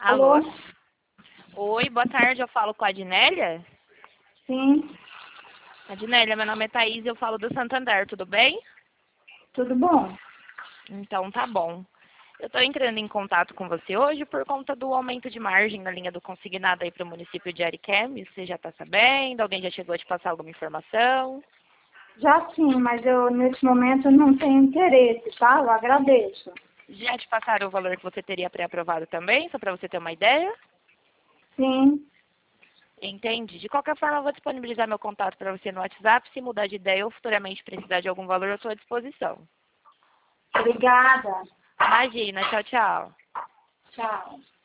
Alô? Alô? Oi, boa tarde, eu falo com a Adnélia? Sim, Adnélia, meu nome é Thaís e eu falo do Santander, tudo bem? tudo bom? Então tá bom. Eu estou entrando em contato com você hoje por conta do aumento de margem na linha do consignado aí para o município de Ariquemes. Você já está sabendo? Alguém já chegou a te passar alguma informação? Já sim, mas eu nesse momento não tenho interesse, tá? Eu agradeço. Já te passaram o valor que você teria pré-aprovado também, só para você ter uma ideia? Sim, Entende? De qualquer forma, eu vou disponibilizar meu contato para você no WhatsApp. Se mudar de ideia ou futuramente precisar de algum valor, eu estou à disposição. obrigada. Imagina, tchau, tchau. Tchau.